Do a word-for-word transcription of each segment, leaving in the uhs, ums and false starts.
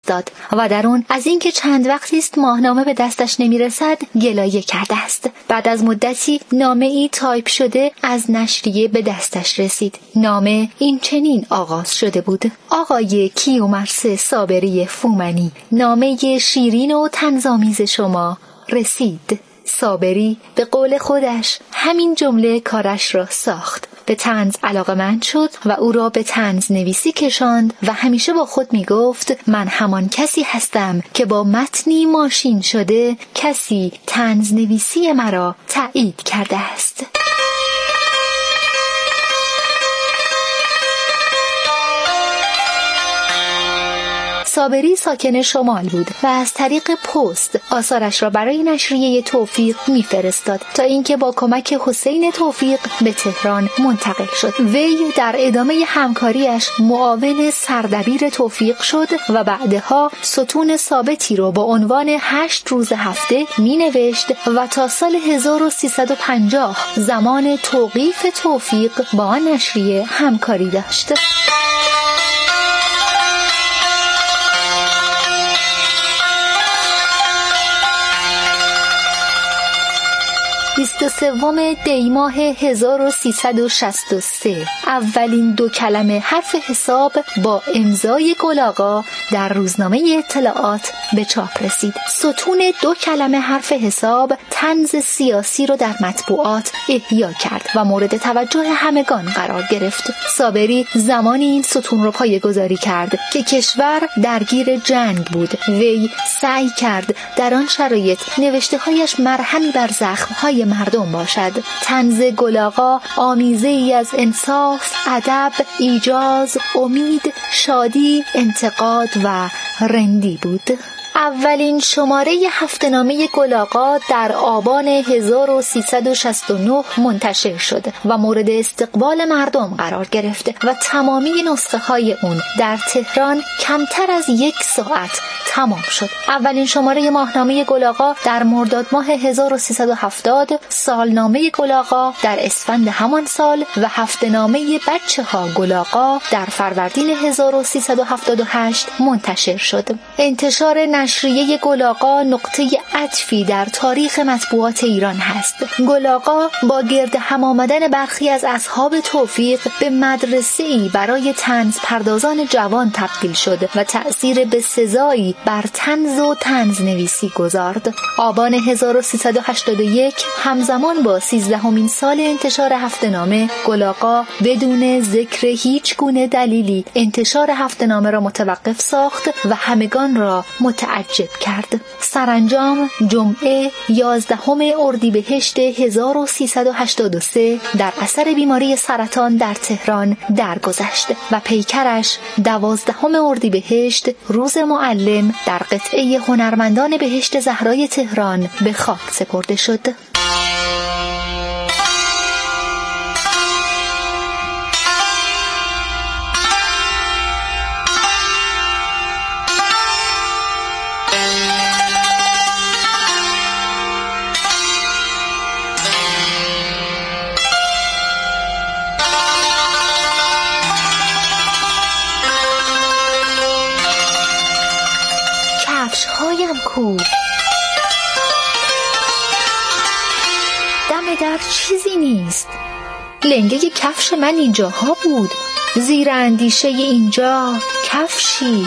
فرستاد و در اون از اینکه چند وقتی است ماهنامه به دستش نمیرسد گلایه کرده است. بعد از مدتی نامه ای تایپ شده از نشریه به دستش رسید. نامه این چنین آغاز شده بود: آقای کیومرث صابری فومنی، نامه شیرین و طنزآمیز شما رسید. صابری به قول خودش همین جمله کارش را ساخت. به طنز علاقه‌مند شد و او را به طنز نویسی کشاند و همیشه با خود می گفت من همان کسی هستم که با متنی ماشین شده کسی طنز نویسی مرا تایید کرده است. صابری ساکن شمال بود و از طریق پست آثارش را برای نشریه توفیق میفرستاد تا اینکه با کمک حسین توفیق به تهران منتقل شد. وی در ادامه همکاریش معاون سردبیر توفیق شد و بعدها ستون ثابتی را با عنوان هشت روز هفته می نوشت و تا سال هزار و سیصد و پنجاه زمان توقیف توفیق با نشریه همکاری داشت. بیست و سوم دی ماه هزار و سیصد و شصت و سه اولین دو کلمه حرف حساب با امضای گل آقا در روزنامه اطلاعات به چاپ رسید. ستون دو کلمه حرف حساب طنز سیاسی رو در مطبوعات احیا کرد و مورد توجه همگان قرار گرفت. صابری زمانی این ستون رو پایه‌گذاری کرد که کشور درگیر جنگ بود. وی سعی کرد در آن شرایط نوشته‌هایش مرهمی بر زخم‌های مردم باشد. طنز گل آقا آمیزه ای از انصاف، ادب، ایجاز، امید، شادی، انتقاد و رندی بود. اولین شماره هفته‌نامه گل آقا در آبان هزار و سیصد و شصت و نه منتشر شد و مورد استقبال مردم قرار گرفت و تمامی نسخه های اون در تهران کمتر از یک ساعت تمام شد. اولین شماره ماهنامه گل آقا در مرداد ماه هزار و سیصد و هفتاد، سالنامه گل آقا در اسفند همان سال و هفته‌نامه بچه ها گل آقا در فروردین هزار و سیصد و هفتاد و هشت منتشر شد. انتشار نشریه گل آقا نقطه عطفی در تاریخ مطبوعات ایران هست. گل آقا با گرد هم آمدن برخی از اصحاب توفیق به مدرسه‌ای برای طنز پردازان جوان تبدیل شد و تأثیر بسزایی بر طنز و طنز نویسی گذارد. آبان هزار و سیصد و هشتاد و یک همزمان با سیزدهمین سال انتشار هفته‌نامه، گل آقا بدون ذکر هیچ گونه دلیلی انتشار هفته‌نامه را متوقف ساخت و همگان را متعجب کرد. سرانجام جمعه یازدهم اردیبهشت هزار و سیصد و هشتاد و سه در اثر بیماری سرطان در تهران درگذشت و پیکرش دوازدهم اردیبهشت روز معلم در قطعه هنرمندان بهشت زهرای تهران به خاک سپرده شد. کو دم در چیزی نیست. لنگه کفش من اینجاها بود، زیر اندیشه اینجا کفشی.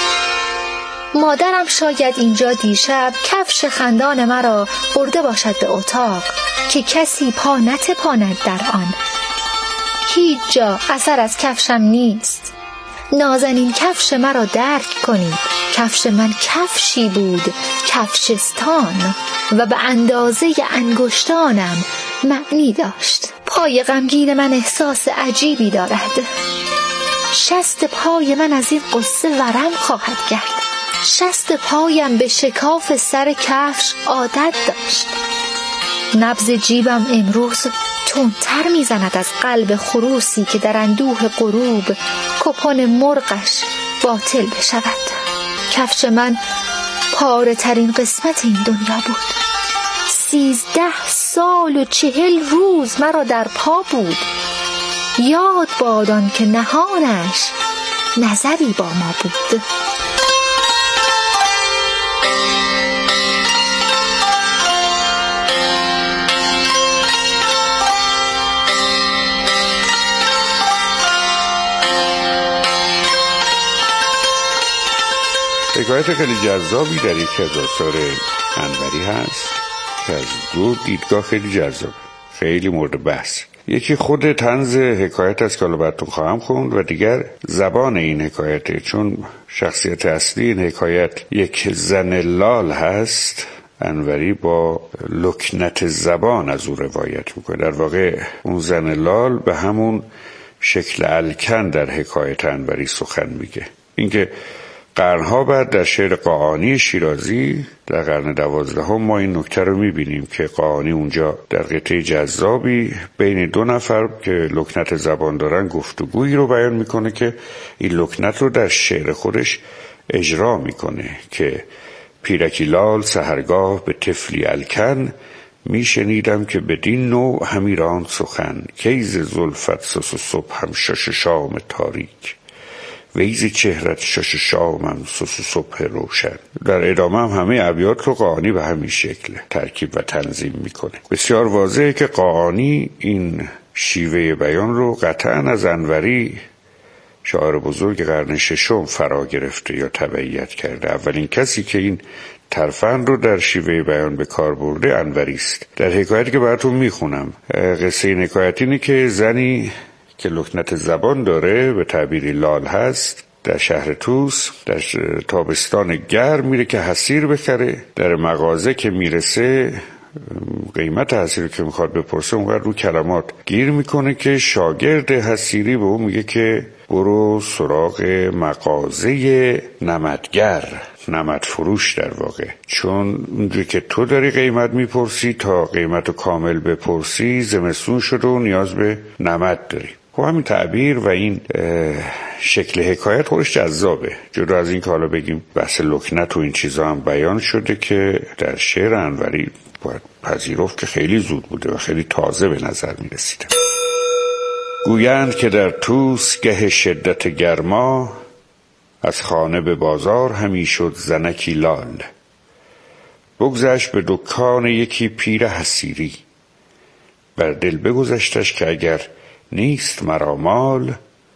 مادرم شاید اینجا دیشب کفش خندان مرا برده باشد به اتاق که کسی پا نتپاند در آن. هیچ جا اثر از کفشم نیست. نازنین کفش مرا درک کنید. کفش من کفشی بود، کفشستان، و به اندازه انگشتانم معنی داشت. پای غمگین من احساس عجیبی دارد. شست پای من از این قصه ورم خواهد کرد. شست پایم به شکاف سر کفش عادت داشت. نبض جیبم امروز تندتر میزند از قلب خروسی که در اندوه غروب کپون مرغش باطل بشود. کفش من پاره ترین قسمت این دنیا بود. سیزده سال و چهل روز مرا در پا بود. یاد بادان که نهانش نظری با ما بود. حکایت خیلی جذابی در یکی از آثار انوری هست که از دو دیدگاه خیلی جذاب، خیلی مورد بحث. یکی خود طنز حکایت است که حالا براتون خواهم خوند و دیگر زبان این حکایته، چون شخصیت اصلی این حکایت یک زن لال هست. انوری با لکنت زبان از او روایت میکنه. در واقع اون زن لال به همون شکل الکن در حکایت انوری سخن میگه. اینکه قرنها بعد در شعر قاآنی شیرازی در قرن دوازدهم ما این نکته رو میبینیم که قاآنی اونجا در قطعه جذابی بین دو نفر که لکنت زبان دارن گفتگویی رو بیان میکنه که این لکنت رو در شعر خودش اجرا میکنه که پیرکی لال سحرگاه به طفلی الکن میشنیدم که بدین نوع همیران سخن کیز زلفت سس و صبح هم شش شام تاریک ویز چهرت شش شامم سس و صبح روشن. در ادامه هم همه ابیات رو قاآنی به همین شکل ترکیب و تنظیم میکنه. بسیار واضحه که قاآنی این شیوه بیان رو قطعا از انوری شاعر بزرگ قرن ششم فرا گرفته یا تبعیت کرده. اولین کسی که این ترفند رو در شیوه بیان به کار برده انوری است. در حکایتی که براتون میخونم، قصه این حکایت اینه که زنی که لکنت زبان داره به تعبیری لال هست در شهر توس در تابستان گرم میره که حصیر بخره. در مغازه که میرسه قیمت حصیری که میخواد بپرسه اونقدر رو کلمات گیر میکنه که شاگرد حصیری به اون میگه که برو سراغ مغازه نمدگر، نمد فروش در واقع، چون اونجوری که تو داری قیمت میپرسی تا قیمت رو کامل بپرسی زمستون شده و نیاز به نمد داری. خب همین تعبیر و این شکل حکایت خودش جذابه. جدا از این که حالا بگیم بحث لکنت و این چیزا هم بیان شده که در شعر انوری باید پذیرفت که خیلی زود بوده و خیلی تازه به نظر می رسیده. گویند که در توس گه شدت گرما از خانه به بازار همی شد زنکی لال. بگذشت به دکان یکی پیر حصیری بر دل بگذشتش که اگر نیست مرا مال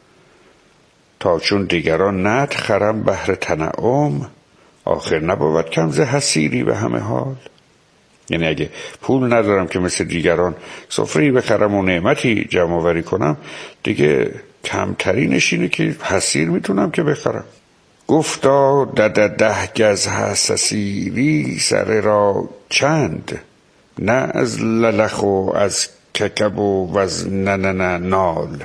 تا چون دیگران ند خرم بهر تنعم آخر نبود کم ز حصیری به همه حال. یعنی اگه پول ندارم که مثل دیگران سفره‌ای بخرم و نعمتی جمع آوری کنم دیگه کمترینش اینه که حصیر میتونم که بخرم. گفتا ده ده ده گز حصیری سر را چند نه از للخ و از ککب و از نه نه نه نال.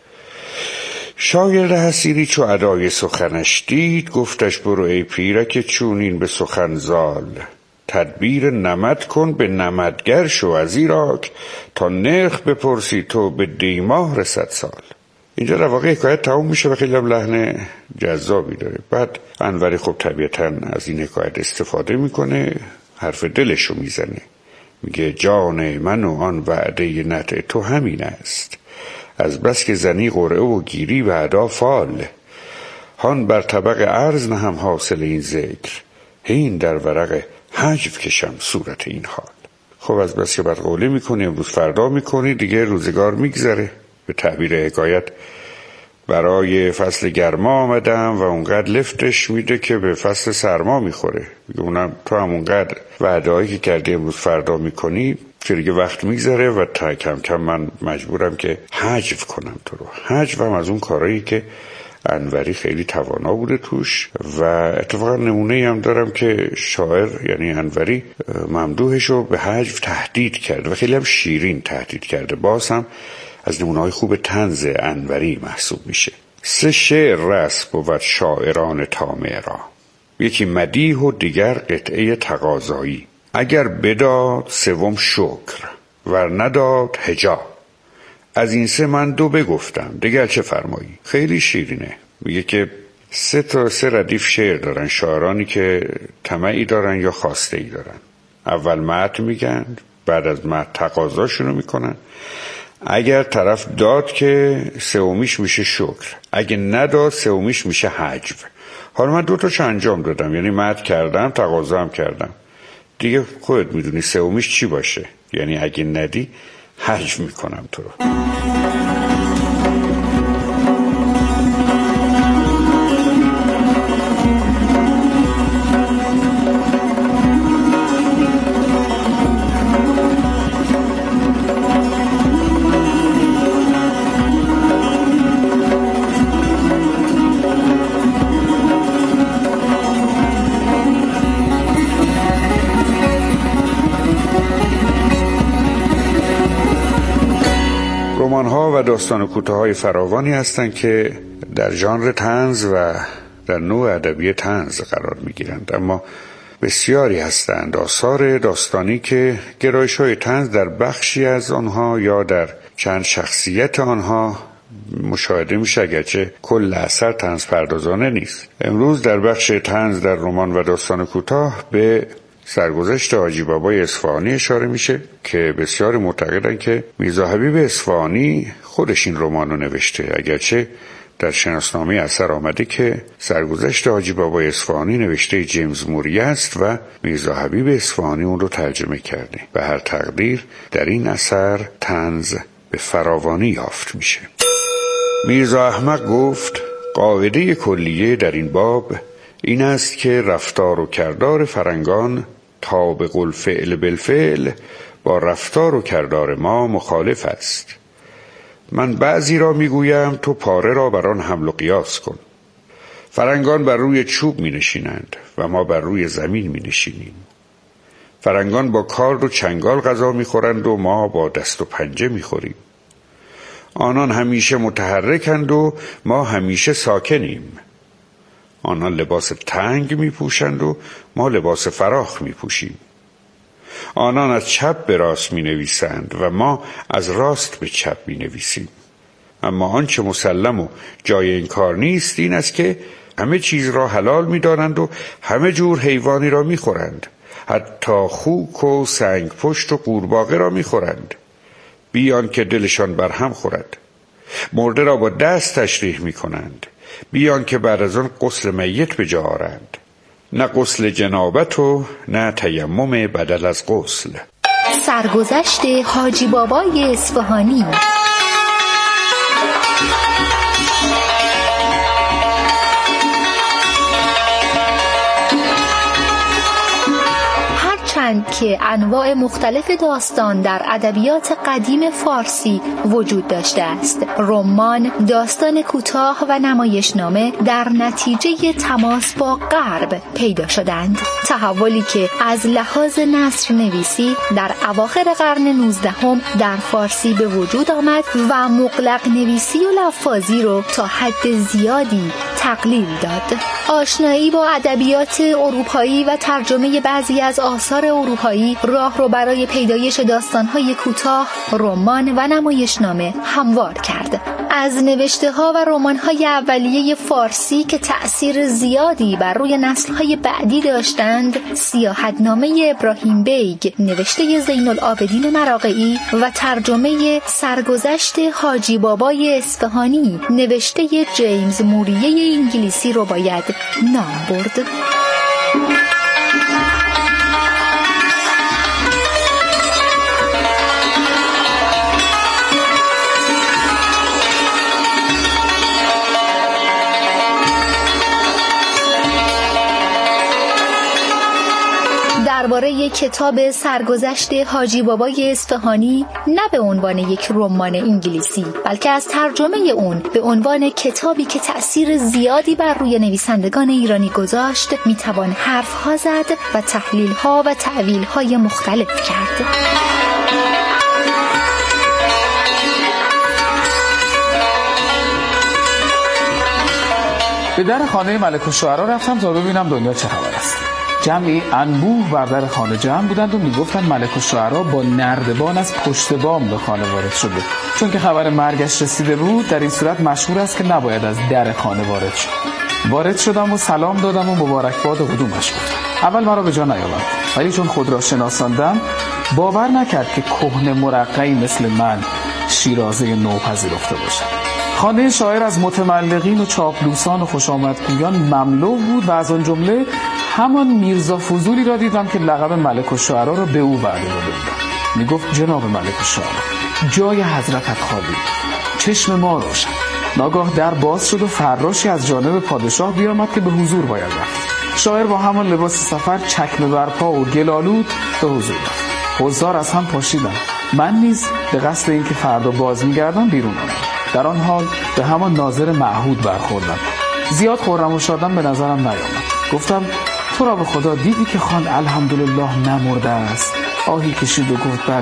شاگرد حصیری چو ادای سخنش دید گفتش برو ای پیرک چونین به سخن زال. تدبیر نمد کن به نمدگر شو از ایراک تا نرخ بپرسی تو به دیماه رسد سال. اینجا در واقع حکایت تموم میشه و خیلی هم لحن جذابی داره. بعد انوری خب طبیعتاً از این حکایت استفاده میکنه، حرف دلشو میزنه، میگه جان من و آن وعده نطع تو همین است از بس که زنی قرعه و گیری وعدا فال. هان بر طبق عرض نهم حاصل این ذکر هین در ورق حجب کشم صورت این حال. خب از بس که بر قوله میکنی امروز فردا میکنی دیگه روزگار میگذره. به تعبیر حکایت برای فصل گرما آمدم و اونقدر لفتش میده که به فصل سرما میخوره. اونم تو هم اونقدر وعده‌ای که کردی امروز فردا میکنی که دیگه وقت میگذره و تا کم کم من مجبورم که حجب کنم تو رو. حجب هم از اون کارهایی که انوری خیلی توانا بوده توش و اتفاقا نمونه هم دارم که شاعر یعنی انوری ممدوحش رو به حجب تهدید کرده و خیلی هم شیرین تهدید کرده. باز هم از نمونه‌های خوب طنز انوری محسوب میشه. سه شعر رس بود شاعران طامع را یکی مدیح و دیگر قطعه تقاضایی. اگر بداد سوم شکر ور نداد هجا از این سه من دو بگفتم دیگر چه فرمایی. خیلی شیرینه. میگه که سه تا سه ردیف شعر دارن شاعرانی که طمعی دارن یا خواسته ای دارن. اول مدح میگن، بعد از مدح تقاضاشونو میکنن. اگر طرف داد که سومیش میشه شکر، اگه نداد سومیش میشه حجب. حالا من دو تا انجام دادم، یعنی مدح کردم تقاضا هم کردم، دیگه خودت میدونی سومیش چی باشه. یعنی اگه ندی حجب میکنم تو رو. و داستان کوتاه‌های فراوانی هستند که در ژانر طنز و در نوع ادبی طنز قرار می‌گیرند، اما بسیاری هستند آثار داستانی که گرایش‌های طنز در بخشی از آنها یا در چند شخصیت آنها مشاهده میشه، اگرچه کل اثر طنز پردازانه نیست. امروز در بخش طنز در رمان و داستان کوتاه به سرگذشت حاجی بابای اصفهانی اشاره میشه که بسیار معتقدن که میرزا حبیب اصفهانی خودش این رمان رو نوشته، اگرچه در شناسنامه اثر آمده که سرگذشت حاجی بابای اصفهانی نوشته جیمز موری است و میرزا حبیب اصفهانی اون رو ترجمه کرده. به هر تقدیر در این اثر طنز به فراوانی یافت میشه. میرزا احمق گفت قاعده کلیه در این باب این است که رفتار و کردار فرنگان طابق الفعل بالفعل با رفتار و کردار ما مخالف است. من بعضی را میگویم تو پاره را بر آن حمل و قیاس کن. فرنگان بر روی چوب می نشینند و ما بر روی زمین می نشینیم. فرنگان با کارد و چنگال غذا می خورند و ما با دست و پنجه می خوریم. آنان همیشه متحرکند و ما همیشه ساکنیم. آنان لباس تنگ می پوشند و ما لباس فراخ می پوشیم. آنان از چپ به راست می نویسند و ما از راست به چپ می نویسیم. اما آنچه مسلم و جای این کار نیست این است که همه چیز را حلال می دانند و همه جور حیوانی را می خورند. حتی خوک و سنگ پشت و قورباغه را می خورند بیان که دلشان برهم خورد. مرده را با دست تشریح می کنند بیان که بعد از آن غسل میت به جا آرند. نه غسل جنابت و نه تیمم بدل از غسل. سرگذشت حاجی بابای اصفهانی. هرچند که انواع مختلف داستان در ادبیات قدیم فارسی وجود داشته است، رمان، داستان کوتاه و نمایشنامه در نتیجه تماس با غرب پیدا شدند. تحولی که از لحاظ نثر نویسی در اواخر قرن نوزدهم در فارسی به وجود آمد و مغلق نویسی و لفاظی رو تا حد زیادی تقلیل داد. آشنایی با ادبیات اروپایی و ترجمه بعضی از آثار اروپایی راه رو برای پیدایش داستان‌های کوتاه، رمان و نمایشنامه هموار کرد. از نوشته‌ها و رمان‌های اولیه فارسی که تأثیر زیادی بر روی نسل‌های بعدی داشتند، سیاحتنامه ابراهیم بیگ نوشته زین العابدین مراغه‌ای و ترجمه سرگذشت حاجی بابای اصفهانی نوشته جیمز موری انگلیسی رو باید نام برد. درباره کتاب سرگذشت حاجی بابای اصفهانی نه به عنوان یک رمان انگلیسی بلکه از ترجمه اون به عنوان کتابی که تأثیر زیادی بر روی نویسندگان ایرانی گذاشت میتوان حرفها زد و تحلیلها و تأویلهای مختلف کرد. به در خانه ملک الشعرا رفتم تا ببینم دنیا چه خبر است. جمعی انبوه بر در خانه جمع بودند و میگفتند ملک الشعرا با نردبان از پشت بام به خانه وارد شده. چون که خبر مرگش رسیده بود، در این صورت مشهور است که نباید از در خانه وارد شد. وارد شدم و سلام دادم و مبارکباد و قدومش گفتم. اول مرا به جا نیاورد، ولی چون خود را شناساندم باور نکرد که کهنه مرقعی مثل من شیرازه نو پذیرفته باشد. خانه شاعر از متملقین و چاپلوسان و خوشامدگویان مملو بود و از آن جمله همان میرزا فضولی را دیدم که لقب ملک الشعرا را به او وعده داده بود. می گفت جناب ملک الشعرا، جای حضرتت خالی، چشم ما روشن. ناگاه در باز شد و فراشی از جانب پادشاه بیامد که به حضور باید رفت. شاعر با همان لباس سفر، چکمه بر پا و گلالود به حضور رفت. حضار از هم پاشیدند. من نیز به قصد اینکه فردا باز می‌گردم بیرون آمدم. در آن حال به همان ناظر معهود برخوردم. زیاد خرم و شادم به نظرم نیامد. گفتم تو را به خدا دیدی که خواند الحمدلله نمرده است؟ آهی کشید و گفت بله.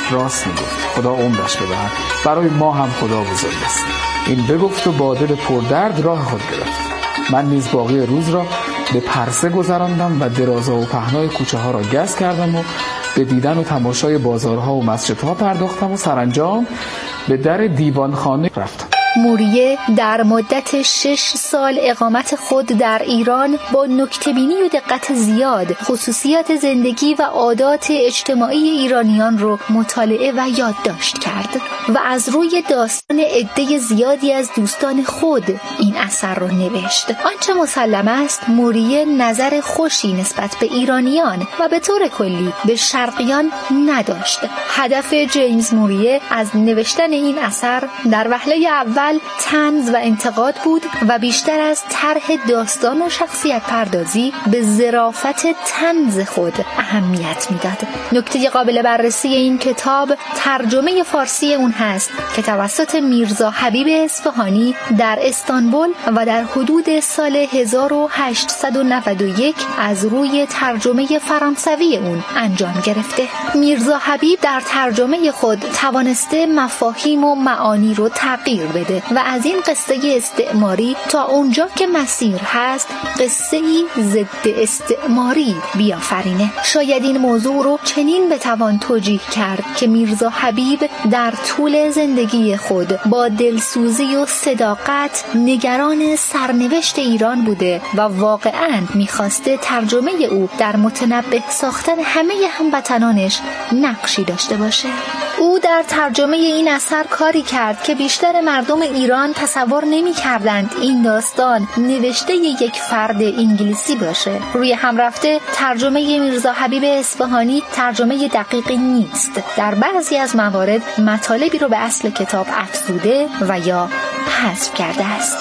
راست میگفت، خدا عمرش بدهد، برای ما هم خدا بزرگ است. این بگفت و با دل پردرد راه خود گرفت. من نیز باقی روز را به پرسه گذراندم و درازا و پهنای کوچه ها را گز کردم و به دیدن و تماشای بازارها و مسجدها پرداختم و سرانجام به در دیوانخانه رفتم. موریه در مدت شش سال اقامت خود در ایران با نکته‌بینی و دقت زیاد خصوصیات زندگی و عادات اجتماعی ایرانیان رو مطالعه و یادداشت کرد و از روی داستان عده زیادی از دوستان خود این اثر رو نوشت. آنچه مسلم است موریه نظر خوشی نسبت به ایرانیان و به طور کلی به شرقیان نداشت. هدف جیمز موریه از نوشتن این اثر در وهله اول طنز و انتقاد بود و بیشتر از طرح داستان و شخصیت پردازی به ظرافت طنز خود اهمیت میداد. نکته قابل بررسی این کتاب ترجمه فارسی اون هست که توسط میرزا حبیب اصفهانی در استانبول و در حدود سال هزار و هشتصد و نود و یک از روی ترجمه فرانسوی اون انجام گرفته. میرزا حبیب در ترجمه خود توانسته مفاهیم و معانی رو تغییر بده و از این قصه استعماری تا اونجا که مسیر هست قصه‌ای ضد استعماری بیافرینه. شاید این موضوع رو چنین بتوان توجیه کرد که میرزا حبیب در طول زندگی خود با دلسوزی و صداقت نگران سرنوشت ایران بوده و واقعاً میخواسته ترجمه او در متنبه ساختن همه هموطنانش نقشی داشته باشه. او در ترجمه این اثر کاری کرد که بیشتر مردم ایران تصور نمی کردند این داستان نوشته یک فرد انگلیسی باشه. روی هم رفته ترجمه میرزا حبیب اصفهانی ترجمه دقیقی نیست. در بعضی از موارد مطالبی رو به اصل کتاب افزوده و یا حذف کرده است.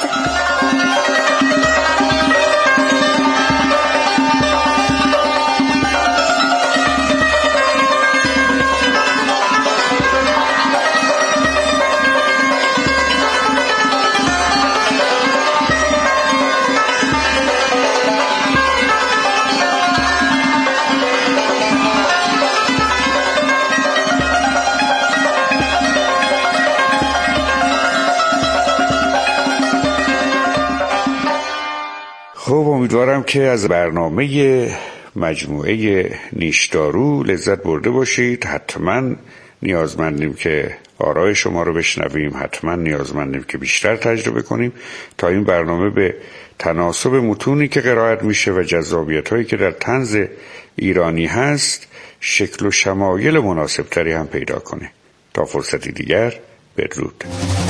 خب امیدوارم که از برنامه مجموعه نیشدارو لذت برده باشید. حتما نیازمندیم که آرای شما رو بشنویم، حتما نیازمندیم که بیشتر تجربه کنیم تا این برنامه به تناسب متونی که قرائت میشه و جذابیت هایی که در طنز ایرانی هست شکل و شمایل مناسب تری هم پیدا کنه. تا فرصتی دیگر، بدرود.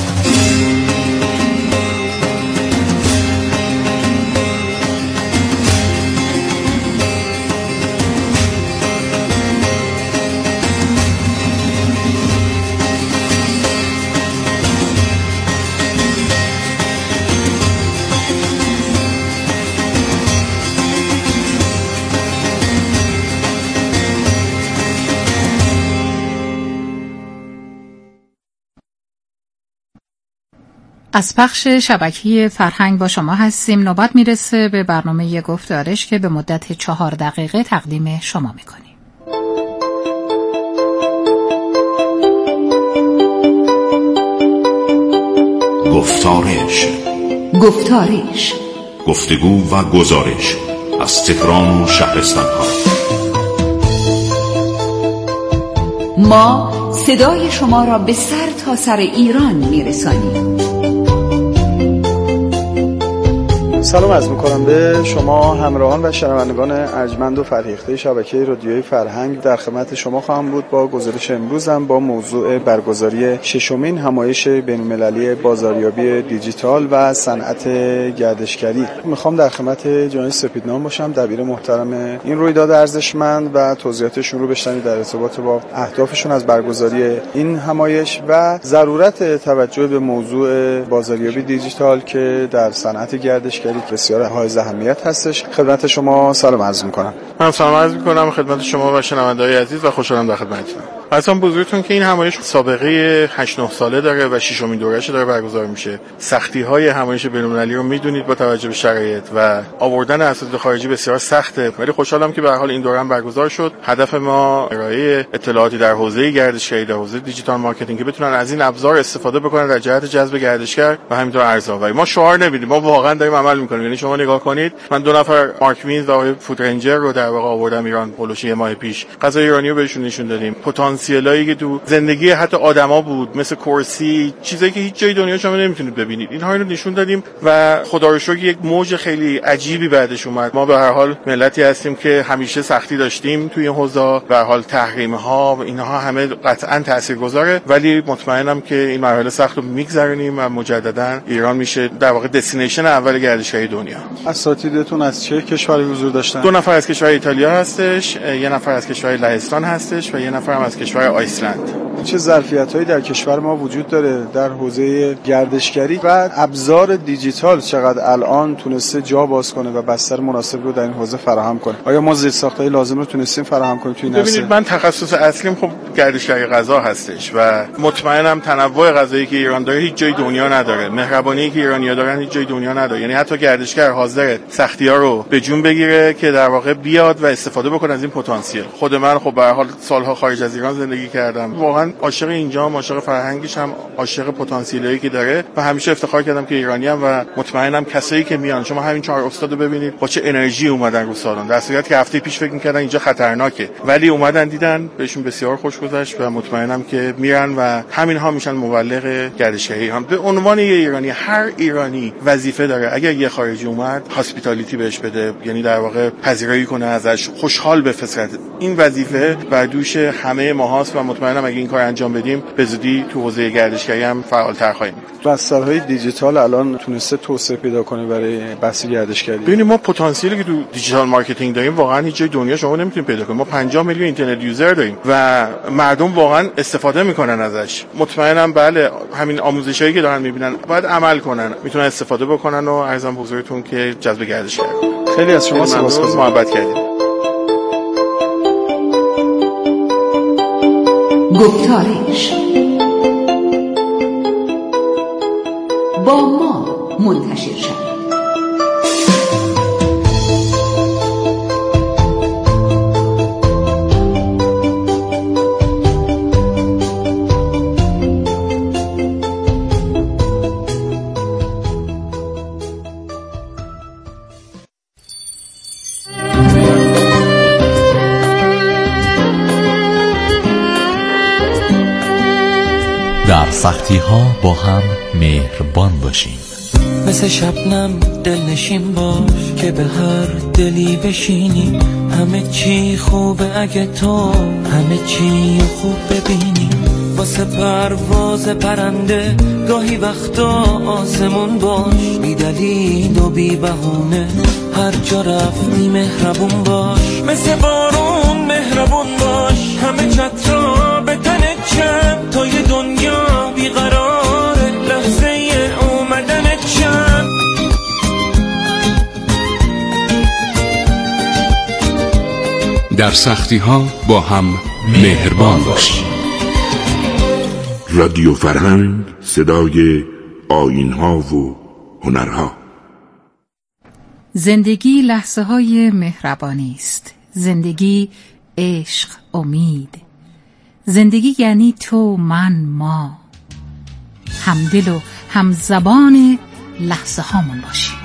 از پخش شبکه فرهنگ با شما هستیم. نوبت میرسه به برنامه گفتارش که به مدت چهار دقیقه تقدیم شما میکنیم. گفتارش گفتارش گفتگو و گزارش از تهران و شهرستان‌ها. ما صدای شما را به سر تا سر ایران میرسانیم. سلام عرض می‌کنم به شما همراهان و شنوندگان ارجمند و فرهیخته شبکه رادیوی فرهنگ. در خدمت شما خواهم بود با گزارش امروزم با موضوع برگزاری ششمین همایش بین‌المللی بازاریابی دیجیتال و صنعت گردشگری. میخوام در خدمت جناب سپیدنام باشم، دبیر محترم این رویداد ارزشمند، و توضیحاتشون رو بشنوید در ارتباط با اهدافشون از برگزاری این همایش و ضرورت توجه به موضوع بازاریابی دیجیتال که در صنعت گردشگری بسیار حائز اهمیت هستش. خدمت شما سلام عرض می‌کنم. من سلام عرض می‌کنم خدمت شما و شنونده‌های عزیز و خوشحالم در خدمتتونم. اصلا بزرگتون که این همایش سابقه هشت نه ساله داره و ششمین دوره‌اش داره برگزار میشه. سختی‌های همایش بین‌المللی رو میدونید با توجه به شرایط و آوردن اساتید خارجی بسیار سخته، ولی خوشحالم که به هر حال این دوره هم برگزار شد. هدف ما ارائه اطلاعاتی در حوزه گردشگری، در حوزه دیجیتال مارکتینگ که بتونن از این ابزار استفاده بکنن در جهت جذب گردشگر و همینطور ارزآوری. ما شعار نمیدیم، ما واقعا داریم عمل میکنیم. یعنی شما نگاه کنید، من دو نفر مارک وینز و آقای فود رنجر رو در واقع آوردم ایران پولوش یه ماه پیش. غذای ایرانی رو بهشون نشون دادیم. پتانسیلایی که تو زندگی حتی آدما بود، مثل کرسی، چیزایی که هیچ جای دنیا شما نمیتونید ببینید، اینها رو نشون دادیم و خدا رو شکر یک موج خیلی عجیبی بعدش اومد. ما به هر حال ملتی هستیم که همیشه سختی داشتیم توی این حوزه، به هر حال تحریم ها و اینها همه قطعا تاثیرگذاره، ولی مطمئنم که این مرحله سخت رو میگذرونیم و مجددا ایران میشه در واقع دستینیشن اول گردشگری دنیا. اساتیدتون از چه کشوری حضور داشتن؟ دو نفر از کشور ایتالیا هستش، یه نفر از کشور لهستان هستش و یه نفر هم از کشور آیسلند. چه ظرفیت‌هایی در کشور ما وجود داره در حوزه گردشگری و ابزار دیجیتال چقدر الان تونسته جا باز کنه و بستر مناسب رو در این حوزه فراهم کنه؟ آیا ما زیرساخت‌های لازم رو تونستیم فراهم کنیم توی این عرصه؟ ببینید، من تخصص اصلیم خب گردشگری غذا هستش و مطمئنم تنوع غذایی که ایران داره هیچ جای دنیا نداره. مهربانی که ایرانی‌ها دارن هیچ جای دنیا نداره. یعنی حتی گردشگر حاضر سختی‌ها رو به جون بگیره که در واقع بیاد و استفاده بکنه از این پتانسیل. خود من خب به هر حال سالها خارج از ایران زندگی کردم. واقعا عاشق اینجام، عاشق فرهنگش هم، عاشق پتانسیلی که داره و همیشه افتخار کردم که ایرانیام و مطمئنم کسایی که میان، شما همین چهار استادو ببینید با چه انرژی اومدن رو سالن، در صورتی که هفته پیش فکر می‌کردن اینجا خطرناکه، ولی اومدن دیدن، بهشون بسیار خوش گذشت و مطمئنم که میرن و همینها میشن مبلغ گردشگری هم. به عنوان یه ایرانی، هر ایرانی وظیفه داره اگر یه خارجی اومد هاسپیتالیتی بهش بده، یعنی در واقع پذیرایی کنه ازش، خوشحال بفرسته. این وظیفه بر دوش همه ما هست و مطمئنم اگه این کار انجام بدیم به زودی تو حوزه گردشگری هم فعال‌تر خواهیم بود. بسترهای دیجیتال الان تونسته توسعه پیدا کنه برای بحث گردشگری. ببینید، ما پتانسیلی که تو دیجیتال مارکتینگ داریم واقعا هیچ جای دنیا شما نمیتونید پیدا کنید. ما پنجاه میلیون اینترنت یوزر داریم و مردم واقعا استفاده میکنن ازش. مطمئنم بله، همین آموزشایی که دارن میبینن باید عمل کنن، میتونن استفاده بکنن و عرضم حضورتون که جذب گردشگر. خیلی از شما سپاسگزارم، محبت کردید. گفتارش با ما منتشر شد. در سختی ها با هم مهربان باشیم. مثل شبنم دلنشین باش که به هر دلی بشینی. همه چی خوبه اگه تو همه چی خوب ببینی. واسه پرواز پرنده گاهی وقتا آسمون باش. بی دلیل و بی بهونه هر جا رفتی مهربون باش. مثل بارون مهربون باش. همه چترا به تنت چند تا یه دنیا بیقراره لحظه اومدنت چند. در سختی ها با هم مهربان باشیم. رادیو فرهنگ، صدای آیین ها و هنرها. زندگی لحظه های مهربانی است. زندگی عشق، امید. زندگی یعنی تو، من، ما، همدل و همزبان لحظه هامون باشیم.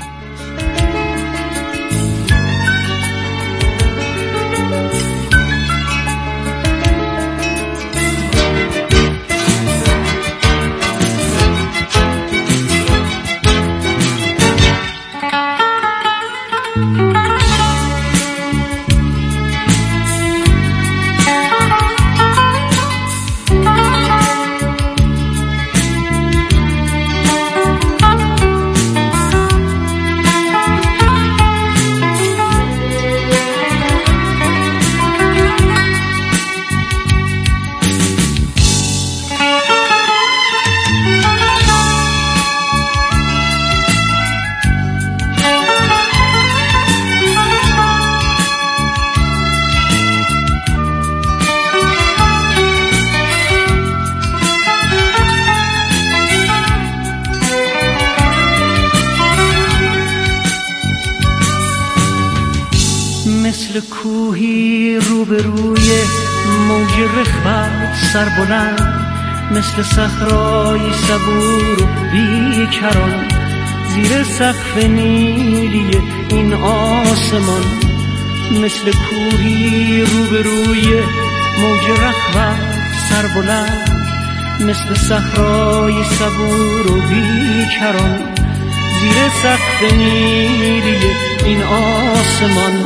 مثل کوهی روبروی موج رخوت سربلند، مثل صحرای صبور و بیکران زیر سقف نیلی این آسمان. مثل کوهی روبروی موج رخوت سربلند، مثل صحرای صبور و بیکران زیر سقف نیلی این آسمان.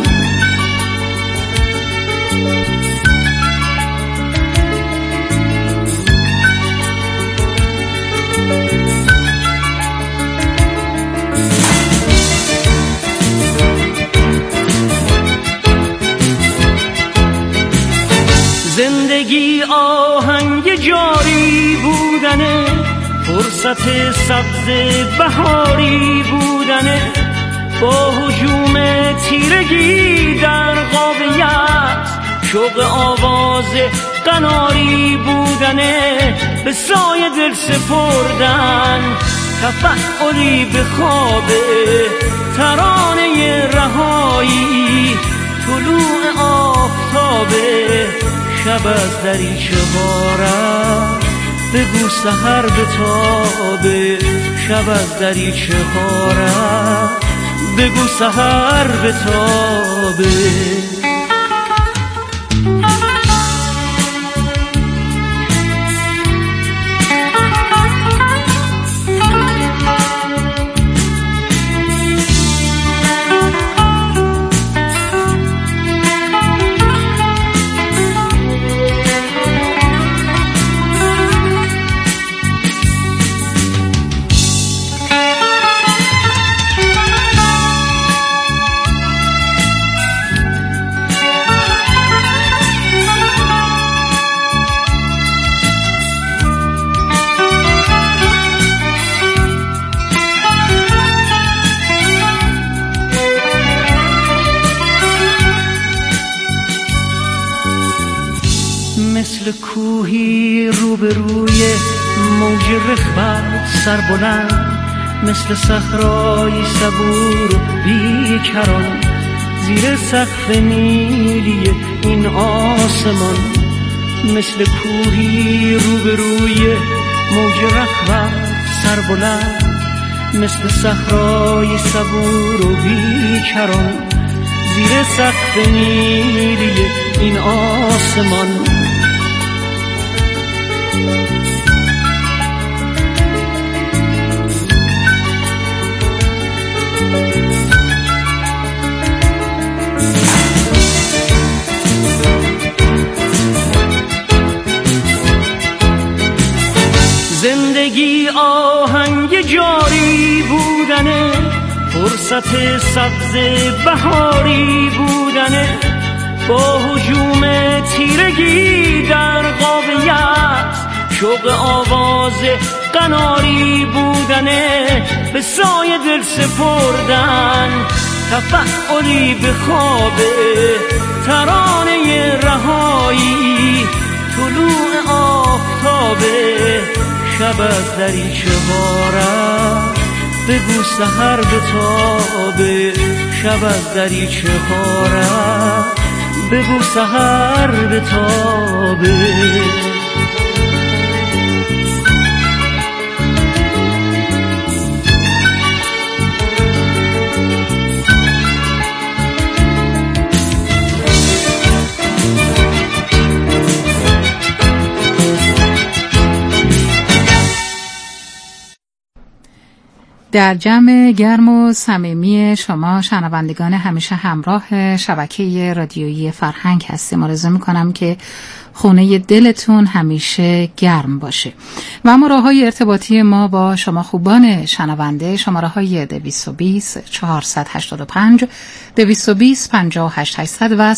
زندگی آهنگ جاری بودنه، فرصت سبز بهاری بودنه، با هجوم تیرگی در قابلیت شوق آواز قناری بودنه، به سایه دل سپردن تفعلی به خواب ترانه رهایی، طلوع آفتابه شب از دریچه غارت بگو سحر به تابه، شب از دریچه غارت بگو سحر به تابه. مثل کوهی روبروی موج رخوت سربلند، مثل صحرای صبور و بیکران زیر سقف نیلی این آسمان. مثل کوهی روبروی موج رخوت سربلند، مثل صحرای صبور و بیکران زیر سقف نیلی این آسمان. زندگی آهنگ جاری بودنه، فرصت سبز بهاری بودنه، با هجوم تیرگی در قابلیت شوق آواز قناری بودنه، به سایه دل سپردن تفعلی به خواب ترانه رهایی، طلوع آفتابه شب از دریچه غارت بگو سحر به تابه، شب از دریچه غارت بگو سحر به تابه. در جمع گرم و صمیمی شما شنوندگان همیشه همراه شبکه رادیویی فرهنگ هستیم. آرزو میکنم که خونه دلتون همیشه گرم باشه. و اما راه‌های ارتباطی ما با شما خوبان شنونده شماره‌های دویست و بیست چهارصد و هشتاد و پنج دویست و بیست پنجاه و هشت هشتصد و